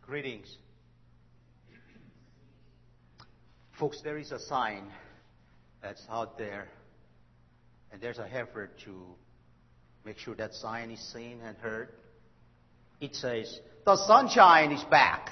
Greetings. Folks, there is a sign that's out there, and there's an effort to make sure that sign is seen and heard. It says, "The sunshine is back."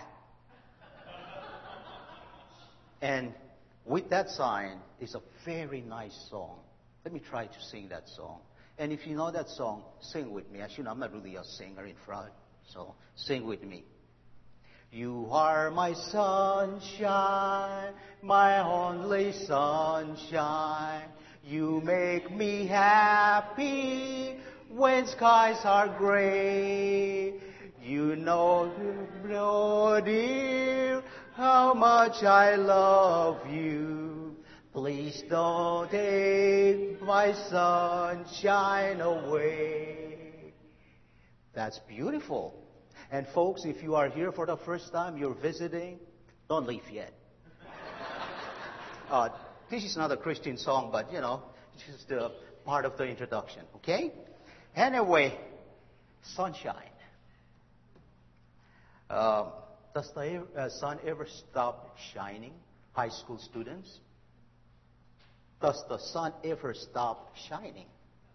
And with that sign is a very nice song. Let me try to sing that song. And if you know that song, sing with me. As you know, I'm not really a singer in front, so sing with me. You are my sunshine, my only sunshine. You make me happy when skies are gray. You know, dear, how much I love you. Please don't take my sunshine away. That's beautiful. And folks, if you are here for the first time, you're visiting, don't leave yet. This is not a Christian song, but it's just a part of the introduction, okay? Anyway, sunshine. Does the sun ever stop shining, high school students? Does the sun ever stop shining?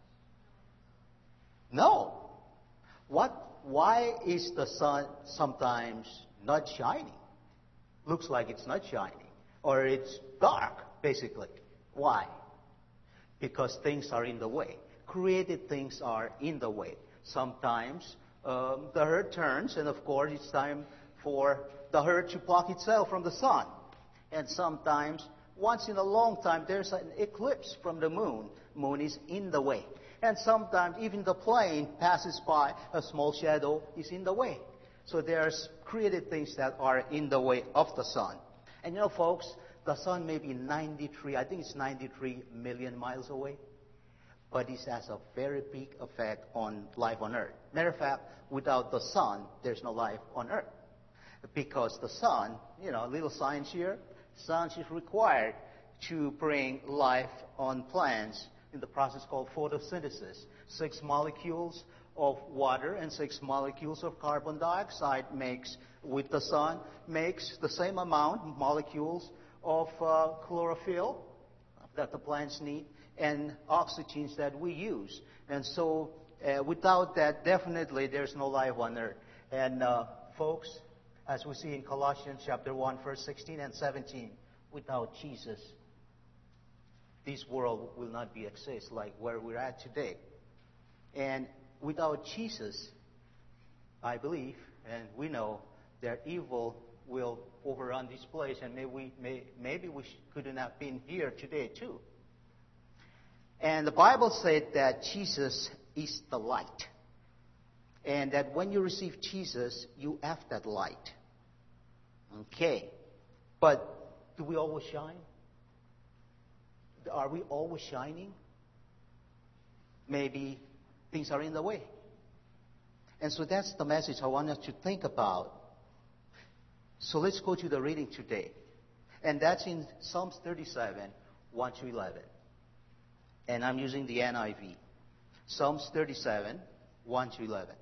No. Why is the sun sometimes not shining? Looks like it's not shining. Or it's dark, basically. Why? Because things are in the way. Created things are in the way. Sometimes the earth turns, and of course it's time for the earth to block itself from the sun. And sometimes, once in a long time, there's an eclipse from the moon. Moon is in the way. And sometimes even the plane passes by, a small shadow is in the way. So there's created things that are in the way of the sun. And folks, the sun may be 93 million miles away, but it has a very big effect on life on Earth. Matter of fact, without the sun, there's no life on Earth. Because the sun, little science here, sun is required to bring life on plants in the process called photosynthesis. 6 molecules of water and 6 molecules of carbon dioxide with the sun makes the same amount molecules of chlorophyll that the plants need and oxygens that we use. And so without that, definitely there's no life on Earth. And folks, as we see in Colossians chapter 1, verse 16 and 17, without Jesus, this world will not exist like where we're at today. And without Jesus, I believe, and we know, that evil will overrun this place, and maybe we couldn't have been here today too. And the Bible said that Jesus is the light, and that when you receive Jesus, you have that light. Okay, but do we always shine? Are we always shining? Maybe things are in the way. And so that's the message I want us to think about. So let's go to the reading today. And that's in Psalms 37, 1 to 11. And I'm using the NIV. Psalms 37, 1 to 11.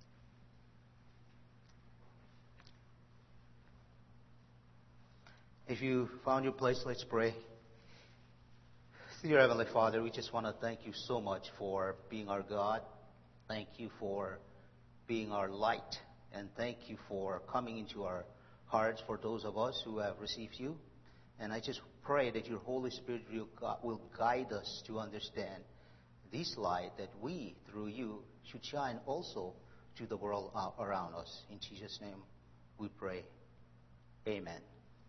If you found your place, let's pray. Dear Heavenly Father, we just want to thank you so much for being our God. Thank you for being our light. And thank you for coming into our hearts for those of us who have received you. And I just pray that your Holy Spirit will guide us to understand this light, that we, through you, should shine also to the world around us. In Jesus' name we pray. Amen.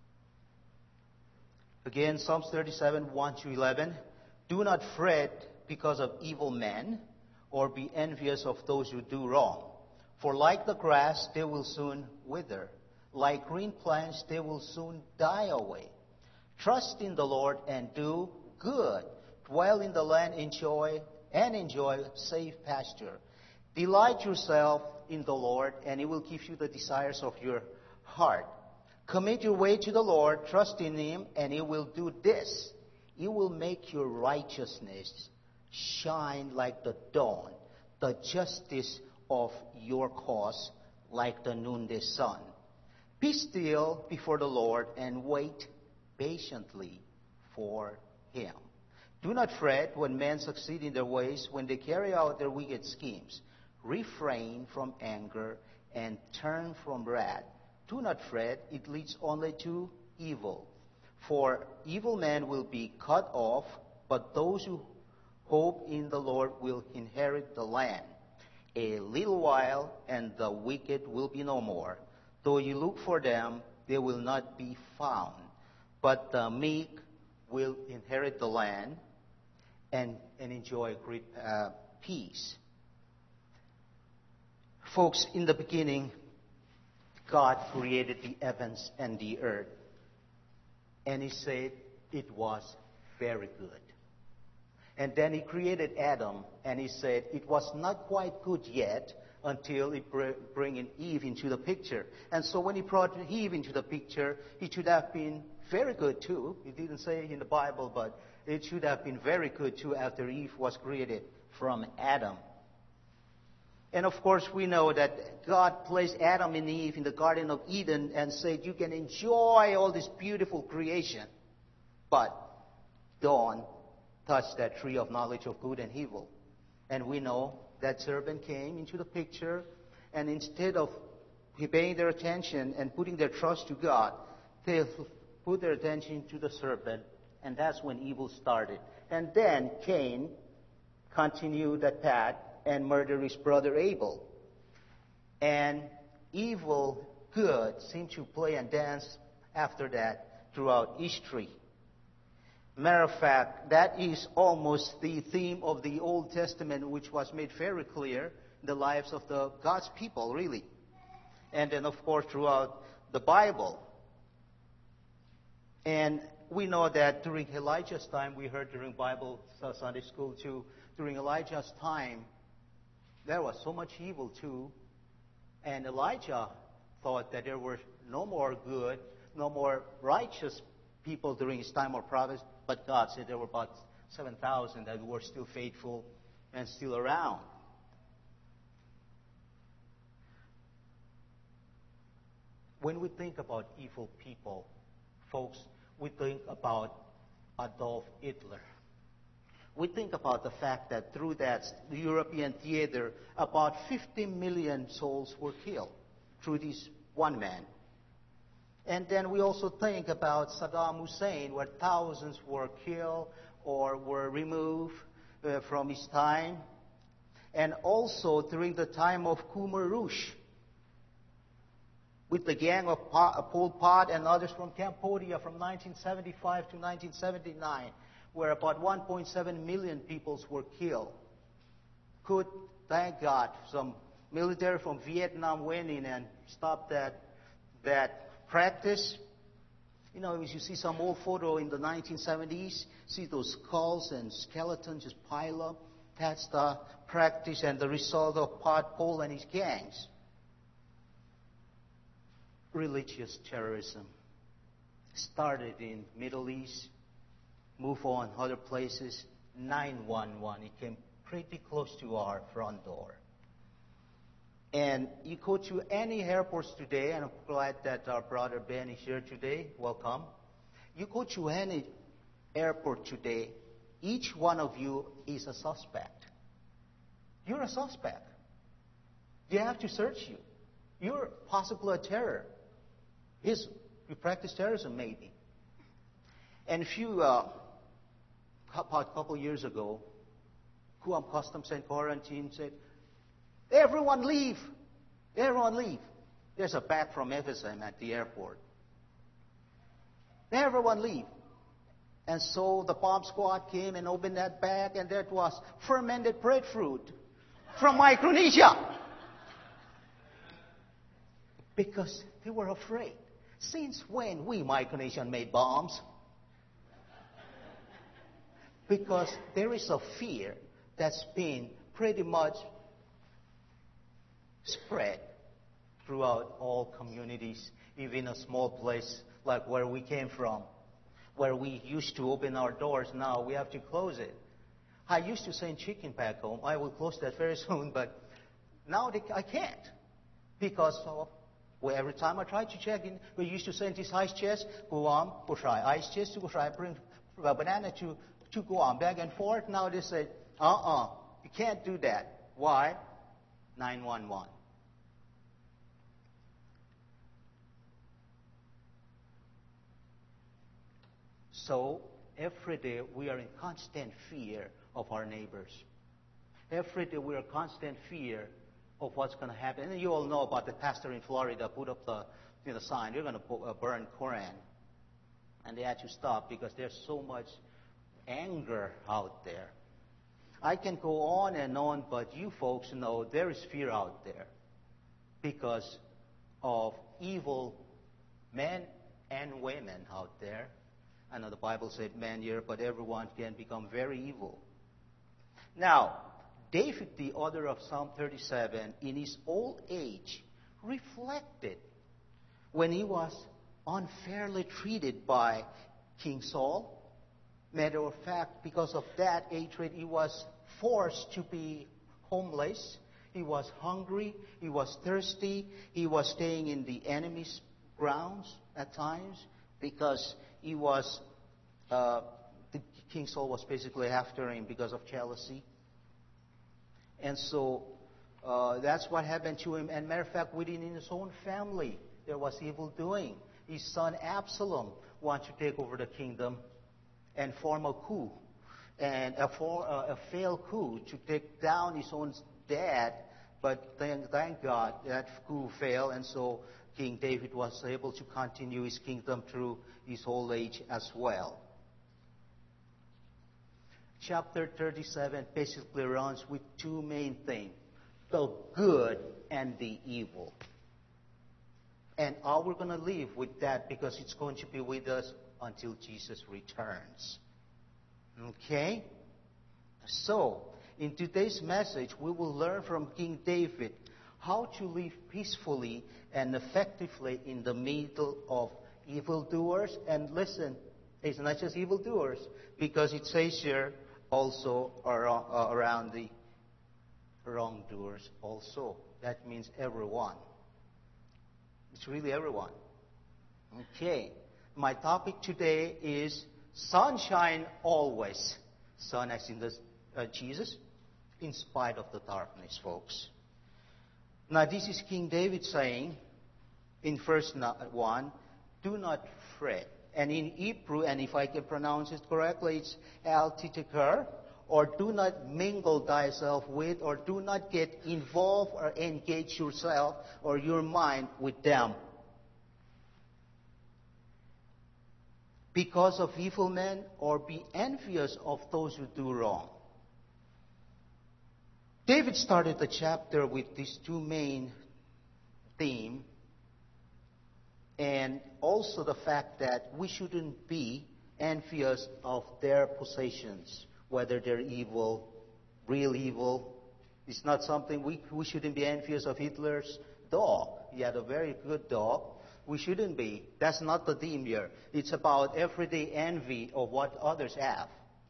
Again, Psalms 37, 1 to 11. Do not fret because of evil men, or be envious of those who do wrong. For like the grass, they will soon wither. Like green plants, they will soon die away. Trust in the Lord and do good. Dwell in the land, enjoy safe pasture. Delight yourself in the Lord, and He will give you the desires of your heart. Commit your way to the Lord, trust in Him, and He will do this. He will make your righteousness shine like the dawn, the justice of your cause like the noonday sun. Be still before the Lord and wait patiently for Him. Do not fret when men succeed in their ways, when they carry out their wicked schemes. Refrain from anger and turn from wrath. Do not fret, it leads only to evil. For evil men will be cut off, but those who hope in the Lord will inherit the land. A little while, and the wicked will be no more. Though you look for them, they will not be found. But the meek will inherit the land and enjoy great peace. Folks, in the beginning, God created the heavens and the earth. And He said it was very good. And then He created Adam, and He said it was not quite good yet until He bring in Eve into the picture. And so when He brought Eve into the picture, it should have been very good too. He didn't say it in the Bible, but it should have been very good too after Eve was created from Adam. And of course, we know that God placed Adam and Eve in the Garden of Eden and said, you can enjoy all this beautiful creation, but don't touch that tree of knowledge of good and evil. And we know that serpent came into the picture, and instead of paying their attention and putting their trust to God, they put their attention to the serpent, and that's when evil started. And then Cain continued that path and murdered his brother Abel. And evil, good, seemed to play and dance after that throughout history. Matter of fact, that is almost the theme of the Old Testament, which was made very clear in the lives of the God's people, really. And then, of course, throughout the Bible. And we know that during Elijah's time, we heard during Bible Sunday school too, during Elijah's time, there was so much evil too. And Elijah thought that there were no more good, no more righteous people during his time of prophecy. But God said there were about 7,000 that were still faithful and still around. When we think about evil people, folks, we think about Adolf Hitler. We think about the fact that through that European theater, about 50 million souls were killed through this one man. And then we also think about Saddam Hussein, where thousands were killed or were removed from his time. And also during the time of Khmer Rouge, with the gang of Pol Pot and others from Cambodia from 1975 to 1979, where about 1.7 million people were killed. Could, thank God, some military from Vietnam went in and stopped that practice. You know, as you see some old photo in the 1970s, see those skulls and skeletons just pile up. That's the practice and the result of Pot Pol and his gangs. Religious terrorism started in Middle East, move on other places. 9/11, it came pretty close to our front door. And you go to any airports today, and I'm glad that our brother Ben is here today. Welcome. You go to any airport today, each one of you is a suspect. You're a suspect. They have to search you. You're possibly a terror. Yes, you practice terrorism, maybe. And a couple years ago, Guam Customs and Quarantine said, everyone leave. Everyone leave. There's a bag from FSM at the airport. Everyone leave. And so the bomb squad came and opened that bag, and that was fermented breadfruit from Micronesia. Because they were afraid. Since when we Micronesian made bombs? Because there is a fear that's been pretty much spread throughout all communities, even a small place like where we came from, where we used to open our doors. Now we have to close it. I used to send chicken back home. I will close that very soon, but now I can't because of Well, every time I try to check in, we used to send this ice chest, Guam, Bushai, ice chest to Bushai, bring a banana to Guam, back and forth. Now they say, you can't do that. Why? 911. So, every day we are in constant fear of our neighbors. Every day we are in constant fear of what's going to happen. And you all know about the pastor in Florida put up the sign, you're going to burn Koran. And they had to stop because there's so much anger out there. I can go on and on, but you folks know there is fear out there because of evil men and women out there. I know the Bible said man here, but everyone can become very evil. Now, David, the author of Psalm 37, in his old age, reflected when he was unfairly treated by King Saul. Matter of fact, because of that hatred, he was forced to be homeless. He was hungry. He was thirsty. He was staying in the enemy's grounds at times because he was, King Saul was basically after him because of jealousy. And so that's what happened to him. And matter of fact, within his own family, there was evil doing. His son Absalom wanted to take over the kingdom and form a coup, and a failed coup to take down his own dad. But thank God that coup failed, and so King David was able to continue his kingdom through his old age as well. Chapter 37 basically runs with two main things: the good and the evil. And how we're going to live with that, because it's going to be with us until Jesus returns. Okay? So, in today's message, we will learn from King David how to live peacefully and effectively in the middle of evildoers. And listen, it's not just evildoers, because it says here also around the wrongdoers also. That means everyone. It's really everyone. Okay. My topic today is sunshine always. Sun as in Jesus, in spite of the darkness, folks. Now, this is King David saying in verse 1, do not fret. And in Hebrew, and if I can pronounce it correctly, it's al-titikar, or do not mingle thyself with, or do not get involved or engage yourself or your mind with them. Because of evil men, or be envious of those who do wrong. David started the chapter with these two main themes, and also the fact that we shouldn't be envious of their possessions, whether they're evil, real evil. It's not something we shouldn't be envious of Hitler's dog. He had a very good dog. We shouldn't be. That's not the theme here. It's about everyday envy of what others have.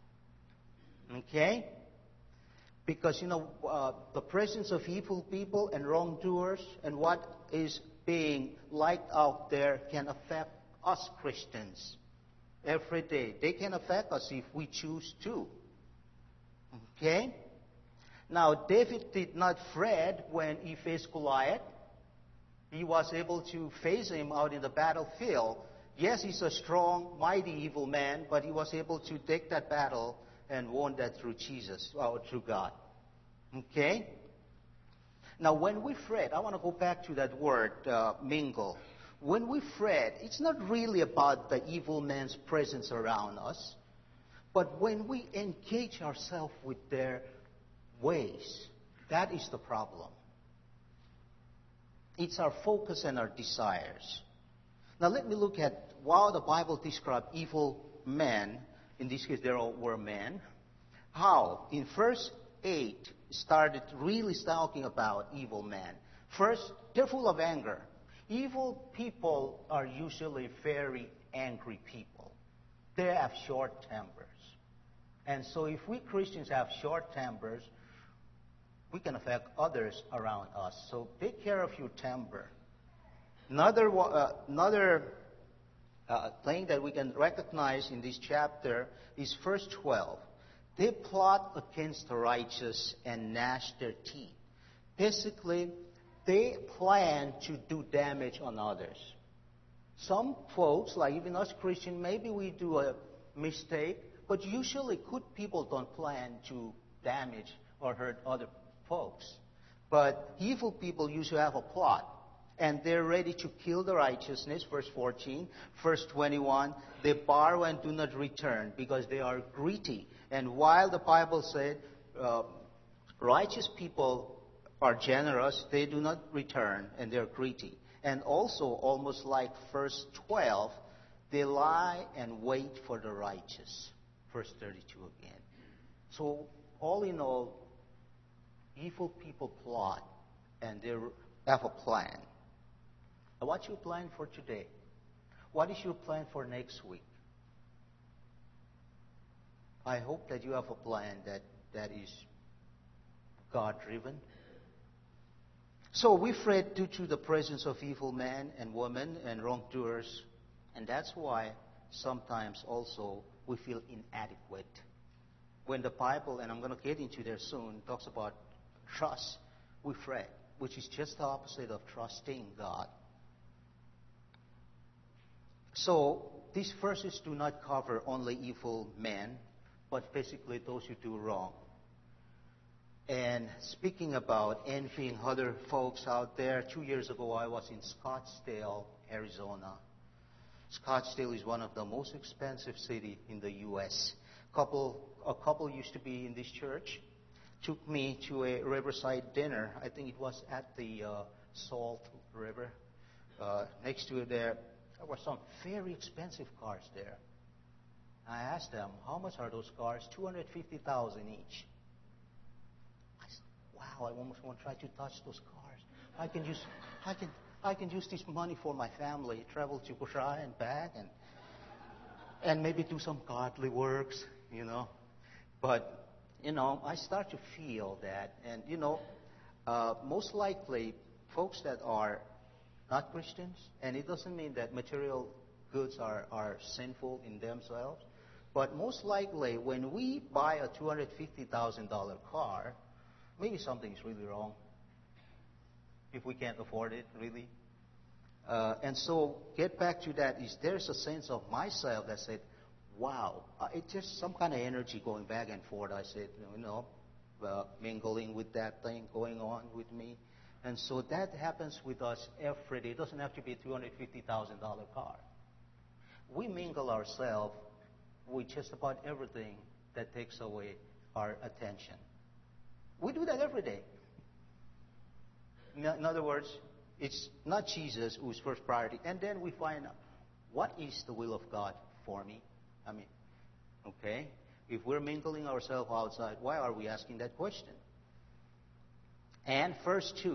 Okay? Because, the presence of evil people and wrongdoers and what is being liked out there can affect us Christians every day. They can affect us if we choose to. Okay? Now, David did not fret when he faced Goliath. He was able to face him out in the battlefield. Yes, he's a strong, mighty, evil man, but he was able to take that battle and won that through Jesus, or through God. Okay? Now, when we fret, I want to go back to that word, mingle. When we fret, it's not really about the evil man's presence around us, but when we engage ourselves with their ways, that is the problem. It's our focus and our desires. Now let me look at how the Bible describes evil men. In this case, there were men. How? In verse 8, started really talking about evil men. First, they're full of anger. Evil people are usually very angry people. They have short tempers. And so if we Christians have short tempers, we can affect others around us. So take care of your temper. Another thing that we can recognize in this chapter is verse 12. They plot against the righteous and gnash their teeth. Basically, they plan to do damage on others. Some folks, like even us Christians, maybe we do a mistake, but usually good people don't plan to damage or hurt other folks. But evil people usually have a plot, and they're ready to kill the righteousness, verse 14. Verse 21, they borrow and do not return because they are greedy. And while the Bible said righteous people are generous, they do not return, and they're greedy. And also, almost like verse 12, they lie and wait for the righteous. Verse 32 again. So, all in all, evil people plot, and they have a plan. Now, what's your plan for today? What is your plan for next week? I hope that you have a plan that is God-driven. So we fret due to the presence of evil men and women and wrongdoers, and that's why sometimes also we feel inadequate. When the Bible, and I'm going to get into there soon, talks about trust, we fret, which is just the opposite of trusting God. So these verses do not cover only evil men, but basically those who do wrong. And speaking about envying other folks out there, 2 years ago I was in Scottsdale, Arizona. Scottsdale is one of the most expensive cities in the U.S. A couple used to be in this church, took me to a riverside dinner. I think it was at the Salt River. Next to it there were some very expensive cars there. I asked them, how much are those cars? $250,000 each. I said, wow, I almost want to try to touch those cars. I can use this money for my family, travel to Kusha and back, and maybe do some godly works, But, I start to feel that, and, most likely, folks that are not Christians, and it doesn't mean that material goods are sinful in themselves, but most likely, when we buy a $250,000 car, maybe something is really wrong. If we can't afford it, really. And so, get back to that, is there's a sense of myself that said, wow, it's just some kind of energy going back and forth. I said, mingling with that thing going on with me. And so that happens with us every day. It doesn't have to be a $250,000 car. We mingle ourselves with just about everything that takes away our attention. We do that every day. In other words, it's not Jesus who's first priority. And then we find out, what is the will of God for me? Okay? If we're mingling ourselves outside, why are we asking that question? And verse 2.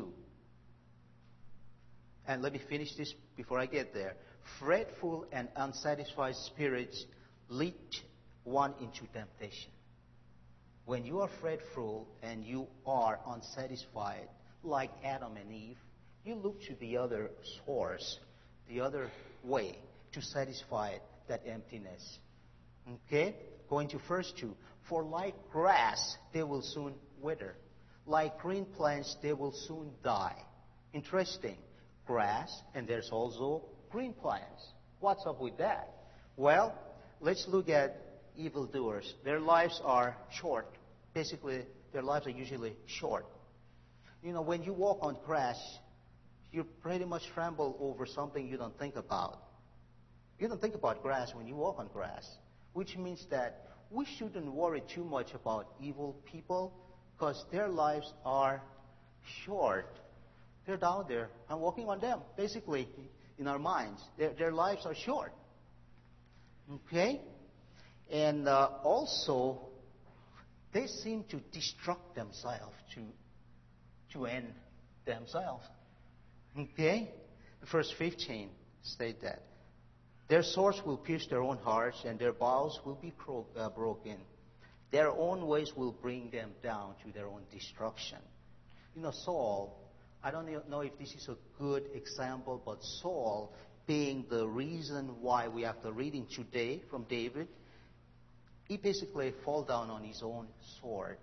And let me finish this before I get there. Fretful and unsatisfied spirits lead one into temptation. When you are fretful and you are unsatisfied, like Adam and Eve, you look to the other source, the other way to satisfy that emptiness. Okay? Going to verse 2. For like grass, they will soon wither. Like green plants, they will soon die. Interesting. Grass, and there's also green plants. What's up with that? Well, let's look at evildoers. Their lives are short. Basically, their lives are usually short. When you walk on grass, you pretty much tremble over something you don't think about. You don't think about grass when you walk on grass, which means that we shouldn't worry too much about evil people because their lives are short. They're down there. I'm walking on them, basically, in our minds. Their lives are short. Okay? And also, they seem to destruct themselves, to end themselves. Okay? Verse 15 state that. Their swords will pierce their own hearts, and their bowels will be broken. Their own ways will bring them down to their own destruction. Saul I don't know if this is a good example, but Saul, being the reason why we have the reading today from David, he basically fall down on his own sword.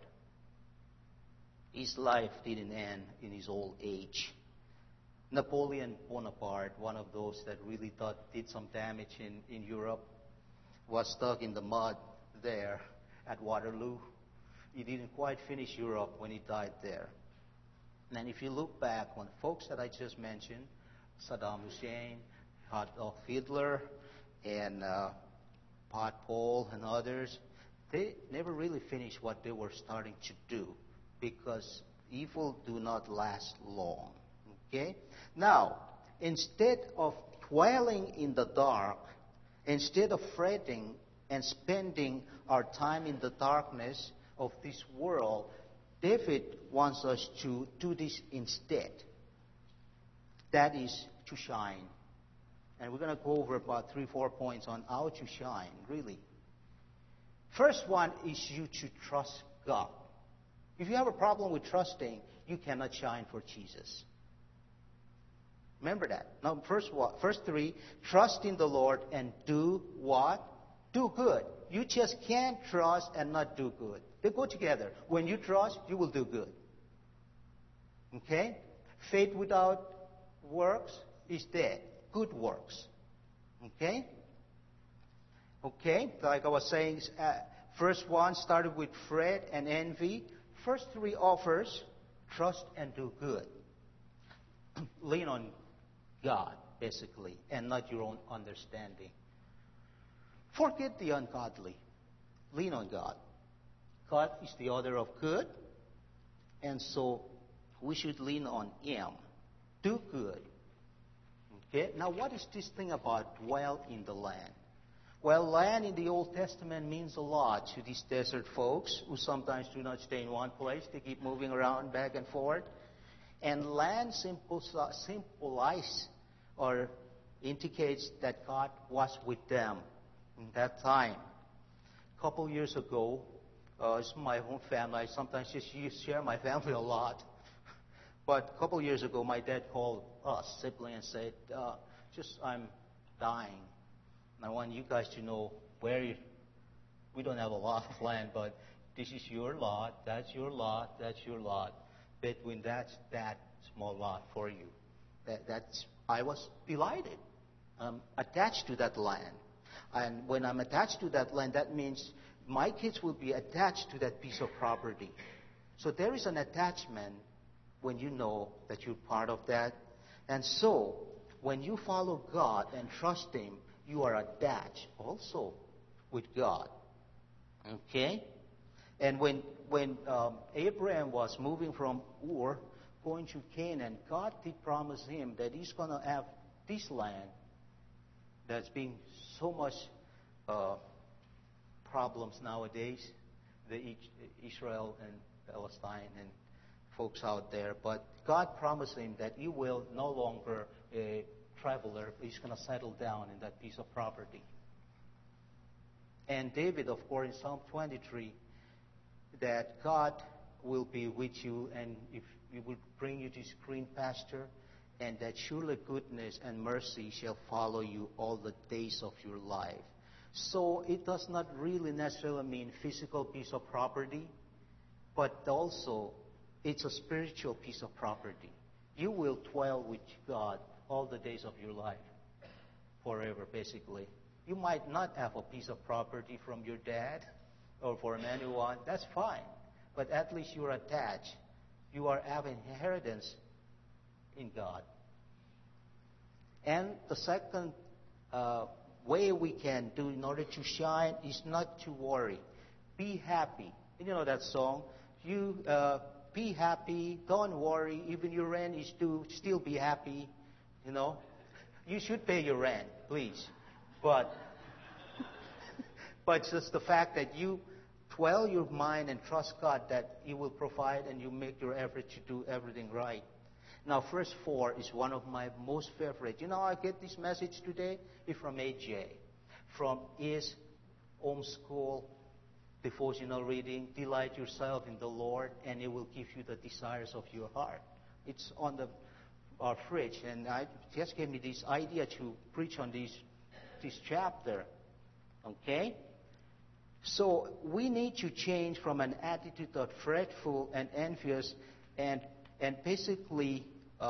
His life didn't end in his old age. Napoleon Bonaparte, one of those that really did some damage in Europe, was stuck in the mud there at Waterloo. He didn't quite finish Europe when he died there. And if you look back on folks that I just mentioned, Saddam Hussein, Adolf Hitler, and Pot Paul and others, they never really finished what they were starting to do, because evil do not last long. Okay? Now, instead of dwelling in the dark, instead of fretting and spending our time in the darkness of this world, David wants us to do this instead. That is to shine. And we're going to go over about 3-4 points on how to shine, really. First one is you to trust God. If you have a problem with trusting, you cannot shine for Jesus. Remember that. Now, first three, trust in the Lord and do what? Do good. You just can't trust and not do good. They go together. When you trust, you will do good. Okay? Faith without works is dead. Good works. Okay? Okay? Like I was saying, first one started with fret and envy. First three offers, trust and do good. Lean on God, basically, and not your own understanding. Forget the ungodly. Lean on God. God is the author of good, and so we should lean on Him. Do good. Okay? Now, what is this thing about dwell in the land? Well, land in the Old Testament means a lot to these desert folks who sometimes do not stay in one place. They keep moving around back and forth. And land symbolizes or indicates that God was with them in that time. A couple years ago, it's my own family. I sometimes just share my family a lot. But a couple years ago, my dad called us, sibling, and said, I'm dying. And I want you guys to know we don't have a lot of land, but this is your lot, that's your lot, that's your lot. Between that small lot for you. I was delighted. I'm attached to that land. And when I'm attached to that land, that means my kids will be attached to that piece of property. So there is an attachment when you know that you're part of that. And so, when you follow God and trust Him, you are attached also with God. Okay? And when Abraham was moving from Ur, going to Canaan, God did promise him that He's going to have this land that's being so much problems nowadays, the Israel and Palestine and folks out there. But God promised him that he will no longer a traveler. He's going to settle down in that piece of property. And David, of course, in Psalm 23, that God will be with you, and if He will bring you to green pasture, and that surely goodness and mercy shall follow you all the days of your life. So it does not really necessarily mean physical piece of property, but also it's a spiritual piece of property. You will dwell with God all the days of your life, forever, basically. You might not have a piece of property from your dad or from anyone. That's fine. But at least you're attached. You are having inheritance in God. And the second way we can do in order to shine is not to worry. Be happy. You know that song? You be happy. Don't worry. Even your rent is due. Still be happy. You know? You should pay your rent, please. But just the fact that you dwell your mind and trust God that He will provide, and you make your effort to do everything right. Now, verse 4 is one of my most favorite. You know, I get this message today from AJ, from his homeschool devotional reading. Delight yourself in the Lord, and He will give you the desires of your heart. It's on the our fridge, and I just gave me this idea to preach on this chapter. Okay? So we need to change from an attitude of fretful and envious and basically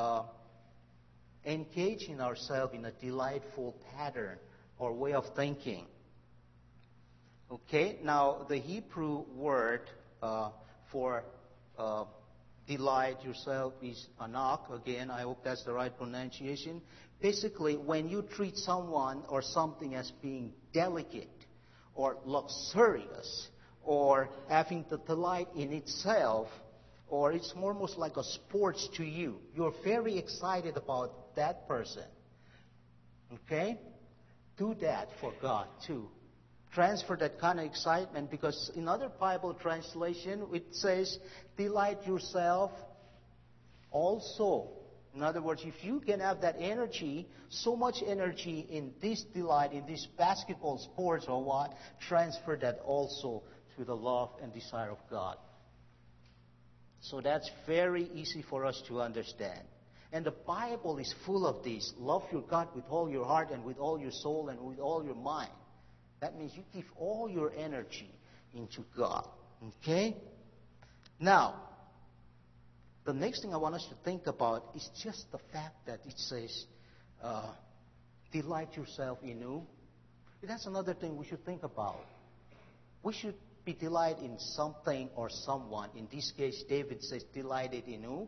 engaging ourselves in a delightful pattern or way of thinking. Okay? Now, the Hebrew word for delight yourself is anak. Again, I hope that's the right pronunciation. Basically, when you treat someone or something as being delicate or luxurious or having the delight in itself, or it's almost like a sport to you. You're very excited about that person. Okay? Do that for God too. Transfer that kind of excitement, because in other Bible translation it says, delight yourself also. In other words, if you can have that energy, so much energy in this delight, in this basketball sports or what, transfer that also to the love and desire of God. So that's very easy for us to understand. And the Bible is full of this. Love your God with all your heart and with all your soul and with all your mind. That means you give all your energy into God. Okay? Now, the next thing I want us to think about is just the fact that it says, delight yourself in who. That's another thing we should think about. We should be delighted in something or someone. In this case, David says, delighted in who?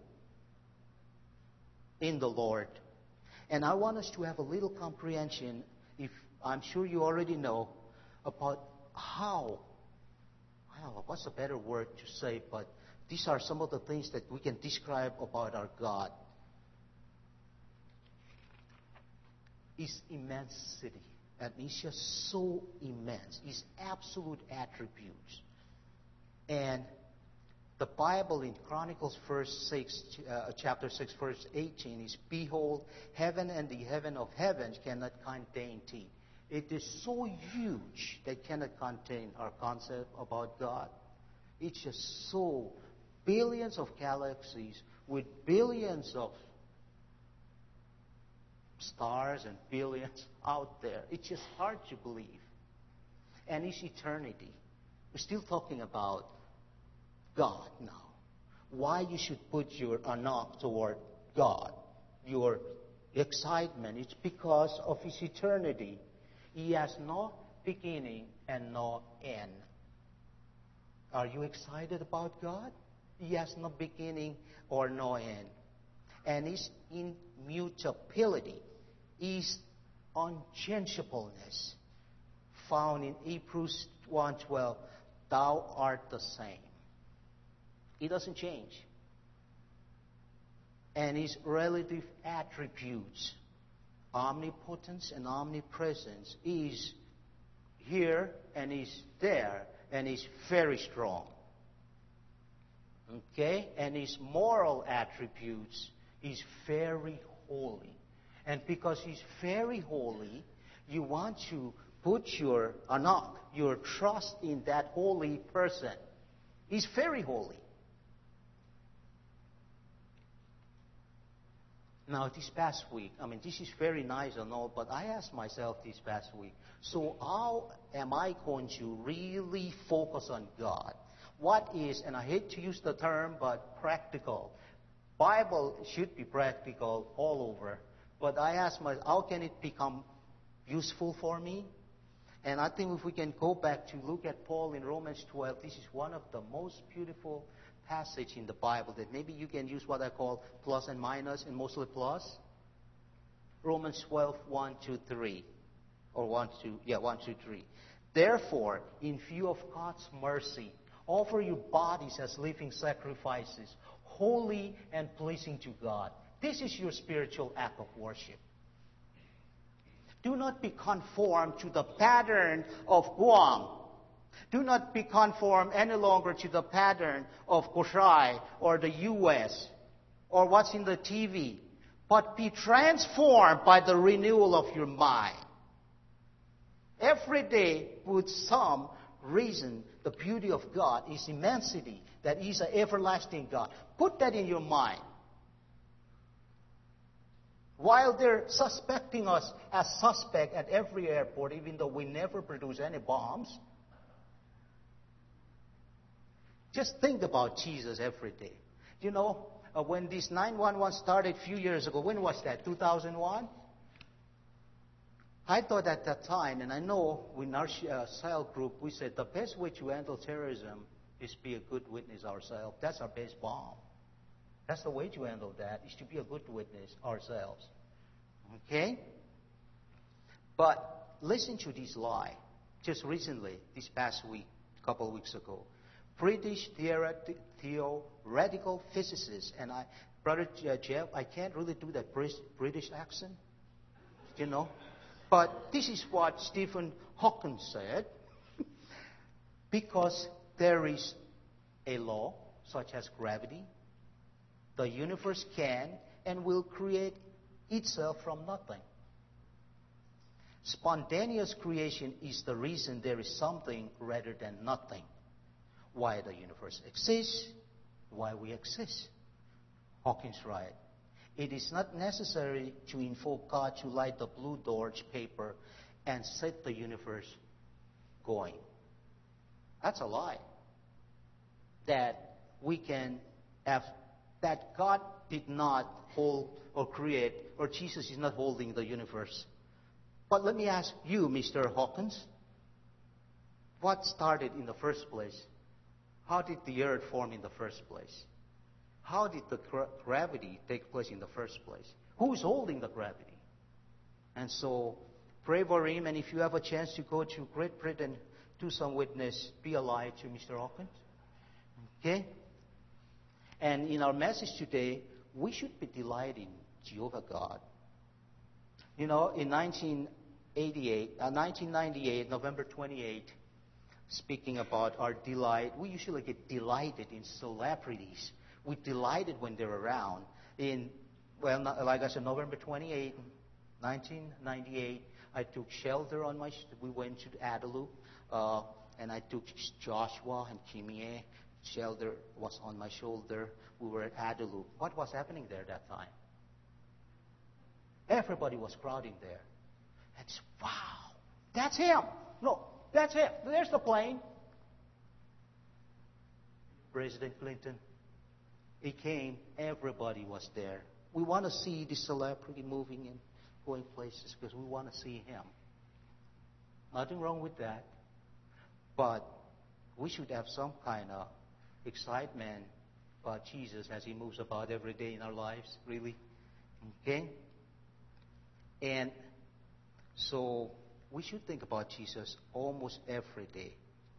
In the Lord. And I want us to have a little comprehension, if I'm sure you already know, about what's a better word to say, but these are some of the things that we can describe about our God. His immensity. And He's just so immense. His absolute attributes. And the Bible in Chronicles chapter 6, verse 18 is, behold, heaven and the heaven of heavens cannot contain thee. It is so huge that cannot contain our concept about God. It's just so billions of galaxies with billions of stars and billions out there. It's just hard to believe. And it's eternity. We're still talking about God now. Why you should put your anak toward God, your excitement, it's because of His eternity. He has no beginning and no end. Are you excited about God? He has no beginning or no end. And His immutability, His unchangeableness, found in Hebrews 1:12, thou art the same. He doesn't change. And His relative attributes, omnipotence and omnipresence, is here and is there and is very strong. Okay? And His moral attributes is very holy. And because He's very holy, you want to put your anak, your trust in that holy person. He's very holy. Now, this past week, this is very nice and all, but I asked myself this past week, so how am I going to really focus on God? What is, and I hate to use the term, but practical. Bible should be practical all over. But I asked myself, how can it become useful for me? And I think if we can go back to look at Paul in Romans 12, this is one of the most beautiful passage in the Bible that maybe you can use what I call plus and minus, and mostly plus. Romans 12, 1 to 3. Or 1 to 3. Therefore, in view of God's mercy, offer your bodies as living sacrifices, holy and pleasing to God. This is your spiritual act of worship. Do not be conformed to the pattern of Guam. Do not be conformed any longer to the pattern of Koshai or the U.S. or what's in the TV, but be transformed by the renewal of your mind. Every day, with some reason, the beauty of God, His immensity, that He's an everlasting God. Put that in your mind. While they're suspecting us as suspect at every airport, even though we never produce any bombs. Just think about Jesus every day. You know, when this 911 started a few years ago, when was that? 2001? I thought at that time, and I know in our cell group, we said the best way to handle terrorism is be a good witness ourselves. That's our base bomb. That's the way to handle that, is to be a good witness ourselves. Okay? But listen to this lie. Just recently, this past week, a couple of weeks ago, British theoretical physicist, and Brother Jeff, I can't really do that British accent, you know. But this is what Stephen Hawking said. Because there is a law, such as gravity, the universe can and will create itself from nothing. Spontaneous creation is the reason there is something rather than nothing. Why the universe exists, why we exist. Hawking's right. It is not necessary to invoke God to light the blue torch paper and set the universe going. That's a lie. That we can have, that God did not hold or create, or Jesus is not holding the universe. But let me ask you, Mr. Hawkins, what started in the first place? How did the earth form in the first place? How did the gravity take place in the first place? Who is holding the gravity? And so, pray for him, and if you have a chance to go to Great Britain, do some witness, be alive to Mr. Hawkins. Okay? And in our message today, we should be delighting Jehovah God. You know, in 1998, November 28, speaking about our delight, we usually get delighted in celebrities. We delighted when they're around. Like I said, November 28, 1998, I took shelter on we went to Adelup, and I took Joshua and Kimie. Shelter was on my shoulder. We were at Adelup. What was happening there that time? Everybody was crowding there. And it's, wow, that's him. No, that's him. There's the plane. President Clinton. He came, everybody was there. We want to see the celebrity moving and going places because we want to see him. Nothing wrong with that. But we should have some kind of excitement about Jesus as he moves about every day in our lives, really. Okay? And so we should think about Jesus almost every day.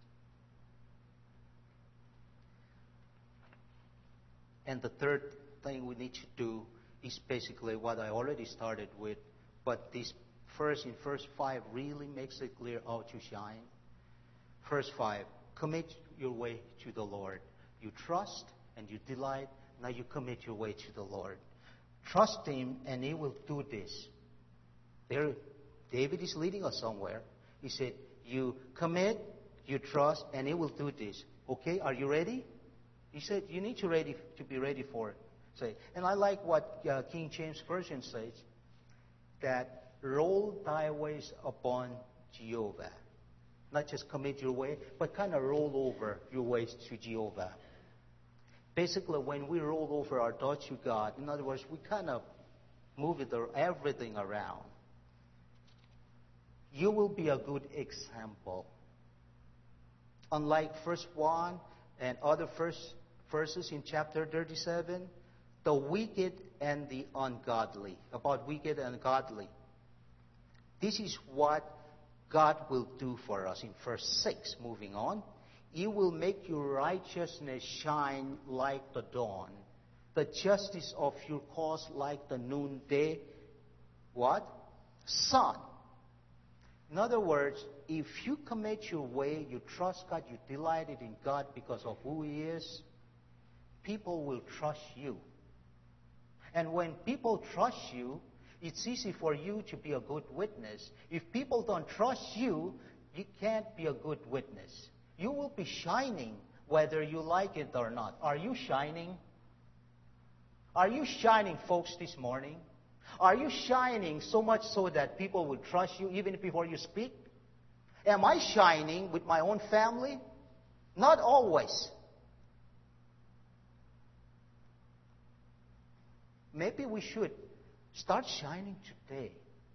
And the third thing we need to do is basically what I already started with, but this in verse 5 really makes it clear how to shine. Verse 5, commit your way to the Lord. You trust and you delight, now you commit your way to the Lord. Trust him and he will do this. There, David is leading us somewhere. He said, you commit, you trust, and he will do this. Okay, are you ready? He said, you need to be ready for it. And I like what King James Version says, that roll thy ways upon Jehovah. Not just commit your way, but kind of roll over your ways to Jehovah. Basically, when we roll over our thoughts to God, in other words, we kind of move everything around. You will be a good example. Unlike verse 1 and other verses in chapter 37, the wicked and the ungodly. About wicked and ungodly. This is what God will do for us in verse 6. Moving on. He will make your righteousness shine like the dawn, the justice of your cause like the noonday. What? Sun. In other words, if you commit your way, you trust God, you delighted in God because of who He is, people will trust you. And when people trust you, it's easy for you to be a good witness. If people don't trust you, you can't be a good witness. You will be shining whether you like it or not. Are you shining? Are you shining, folks, this morning? Are you shining so much so that people will trust you even before you speak? Am I shining with my own family? Not always. Maybe we should start shining today.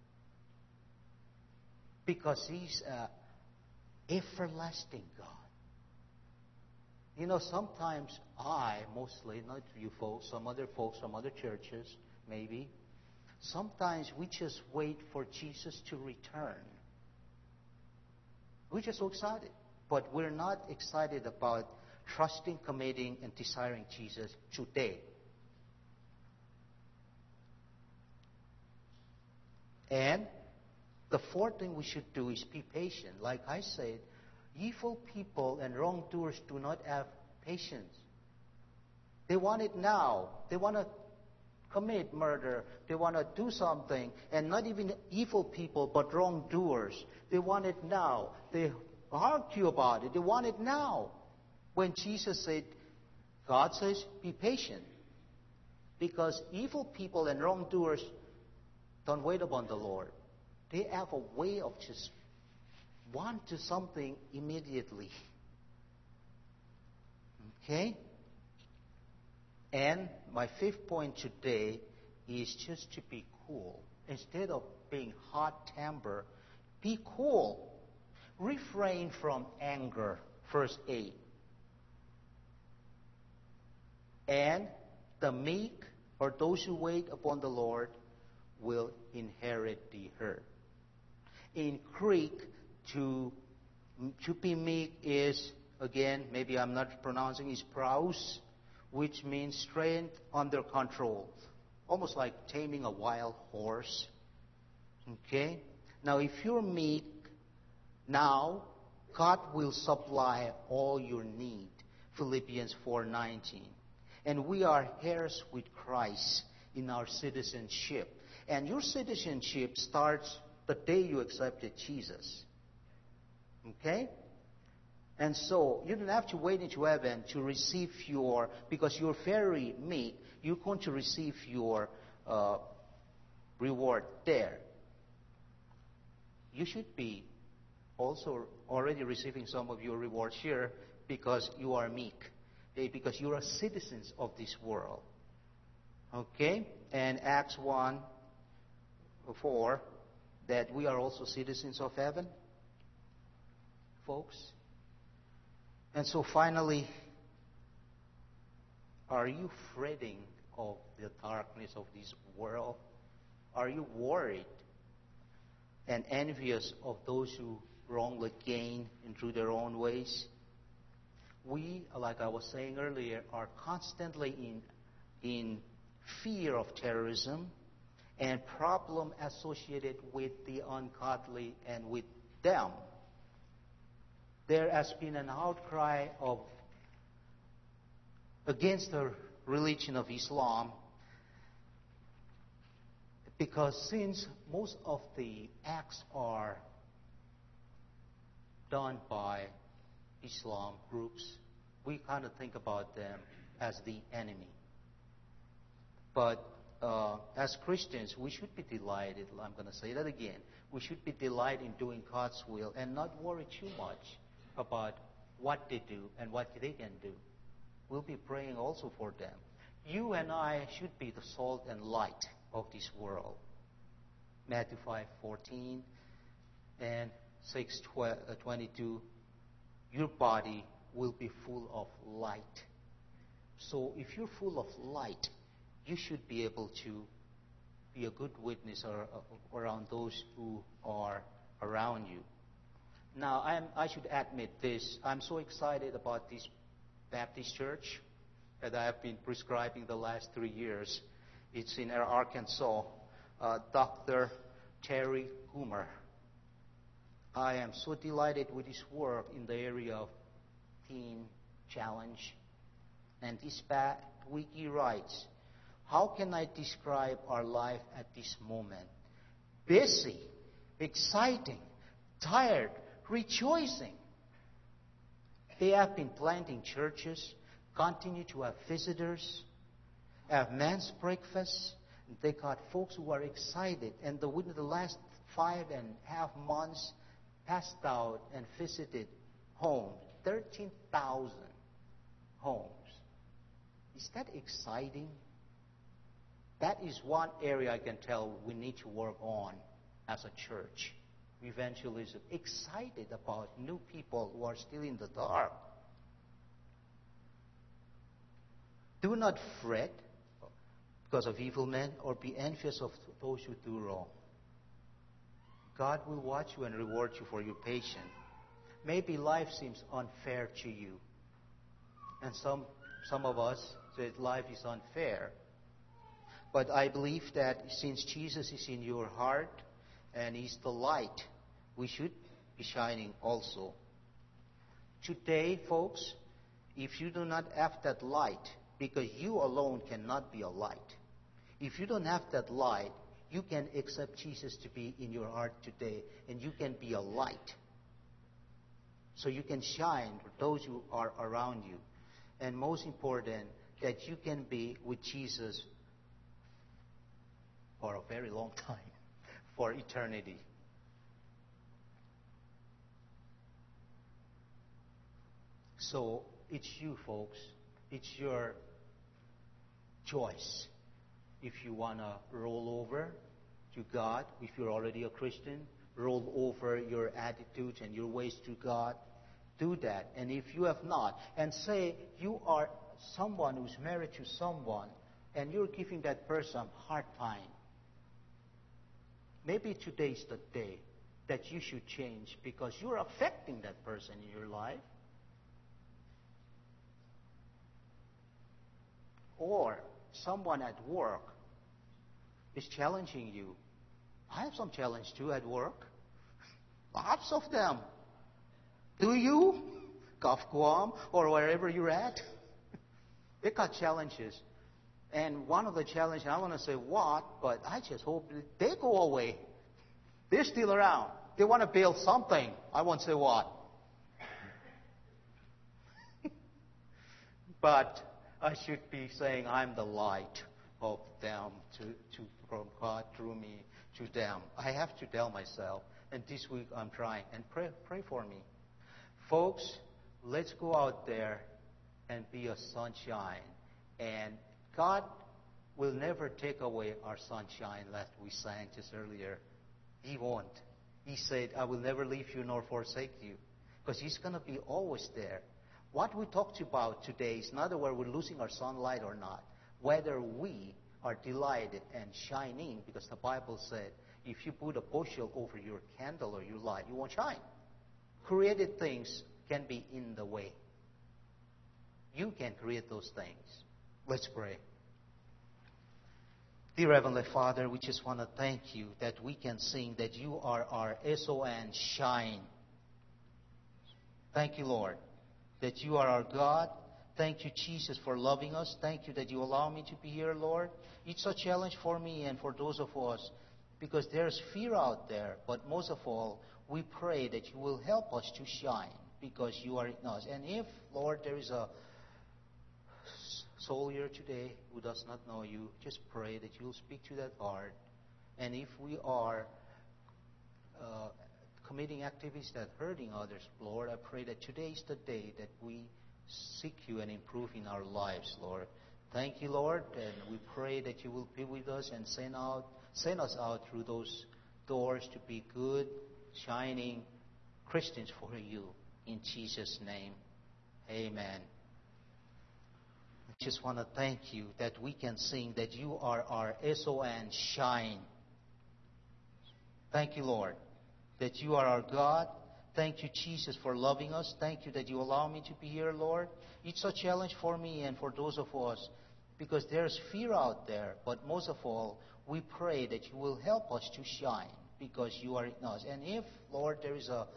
Because He's an everlasting God. You know, sometimes mostly, not you folks, some other folks from other churches, maybe, sometimes we just wait for Jesus to return. We're just so excited. But we're not excited about trusting, committing, and desiring Jesus today. And the fourth thing we should do is be patient. Like I said, evil people and wrongdoers do not have patience. They want it now. They want to commit murder. They want to do something. And not even evil people, but wrongdoers. They want it now. They argue about it. They want it now. When Jesus said, God says, be patient. Because evil people and wrongdoers don't wait upon the Lord. They have a way of just want to something immediately. Okay? And my fifth point today is just to be cool. Instead of being hot temper, be cool. Refrain from anger, verse 8. And the meek, or those who wait upon the Lord, will inherit the earth. In Greek, to be meek is, again, maybe I'm not pronouncing, is praus, which means strength under control. Almost like taming a wild horse. Okay? Now, if you're meek, now God will supply all your need. Philippians 4:19. And we are heirs with Christ in our citizenship. And your citizenship starts the day you accepted Jesus. Okay? And so, you don't have to wait into heaven to receive because you're very meek, you're going to receive your reward there. You should be also already receiving some of your rewards here because you are meek. Okay? Because you are citizens of this world. Okay? And Acts 1:4, that we are also citizens of heaven, folks. And so finally, are you fretting of the darkness of this world? Are you worried and envious of those who wrongly gain and through their own ways? We, like I was saying earlier, are constantly in fear of terrorism and problem associated with the ungodly and with them. There has been an outcry against the religion of Islam because since most of the acts are done by Islam groups, we kind of think about them as the enemy. But as Christians, we should be delighted. I'm going to say that again. We should be delighted in doing God's will and not worry too much about what they do and what they can do. We'll be praying also for them. You and I should be the salt and light of this world. Matthew 5:14 and 6:22. Your body will be full of light. So if you're full of light, you should be able to be a good witness around those who are around you. Now, I should admit this. I'm so excited about this Baptist church that I have been prescribing the last 3 years. It's in Arkansas. Dr. Terry Coomer. I am so delighted with his work in the area of teen challenge. And this week he writes, how can I describe our life at this moment? Busy, exciting, tired, rejoicing. They have been planting churches, continue to have visitors, have men's breakfast, They got folks who are excited, and within the last 5.5 months, passed out and visited homes, 13,000 homes. Is that exciting? That is one area I can tell we need to work on as a church. Evangelism. Excited about new people who are still in the dark. Do not fret because of evil men or be envious of those who do wrong. God will watch you and reward you for your patience. Maybe life seems unfair to you. And some of us say life is unfair. But I believe that since Jesus is in your heart and He's the light, we should be shining also. Today, folks, if you do not have that light, because you alone cannot be a light. If you don't have that light, you can accept Jesus to be in your heart today, and you can be a light. So you can shine for those who are around you. And most important, that you can be with Jesus for a very long time, for eternity. So it's you, folks. It's your choice. If you want to roll over to God, if you're already a Christian, roll over your attitudes and your ways to God, do that. And if you have not, and say you are someone who's married to someone, and you're giving that person a hard time, maybe today's the day that you should change because you're affecting that person in your life. Or someone at work is challenging you. I have some challenge too at work. Lots of them. Do you? Guam or wherever you're at. They got challenges. And one of the challenges, I want to say what, but I just hope they go away. They're still around. They want to build something. I won't say what. But I should be saying I'm the light of them from God through me to them. I have to tell myself, and this week I'm trying. And pray for me. Folks, let's go out there and be a sunshine. And God will never take away our sunshine, like we sang just earlier. He won't. He said, I will never leave you nor forsake you. Because He's going to be always there. What we talked about today is not whether we're losing our sunlight or not. Whether we are delighted and shining, because the Bible said, if you put a bushel over your candle or your light, you won't shine. Created things can be in the way. You can create those things. Let's pray. Dear Heavenly Father, we just want to thank You that we can sing that You are our SON shine. Thank You, Lord, that You are our God. Thank You, Jesus, for loving us. Thank You that You allow me to be here, Lord. It's a challenge for me and for those of us because there's fear out there. But most of all, we pray that You will help us to shine because You are in us. And if, Lord, there is a soul here today who does not know You, just pray that You'll speak to that heart. And if we are committing activities that are hurting others, Lord, I pray that today is the day that we seek You and improve in our lives, Lord. Thank You, Lord, and we pray that You will be with us and send us out through those doors to be good, shining Christians for You. In Jesus' name, amen. I just want to thank You that we can sing that You are our SON shine. Thank You, Lord, that You are our God. Thank You, Jesus, for loving us. Thank You that You allow me to be here, Lord. It's a challenge for me and for those of us because there's fear out there. But most of all, we pray that You will help us to shine because You are in us. And if, Lord, there is a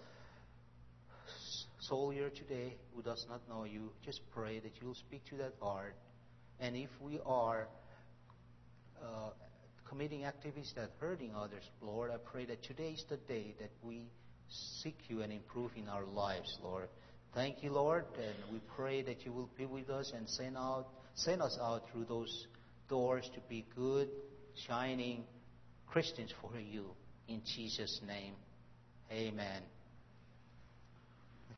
soul here today who does not know You, just pray that You'll speak to that heart. And if we are committing activities that are hurting others, Lord, I pray that today is the day that we seek You and improve in our lives, Lord. Thank You, Lord, and we pray that You will be with us and send us out through those doors to be good, shining Christians for you. In Jesus' name, amen.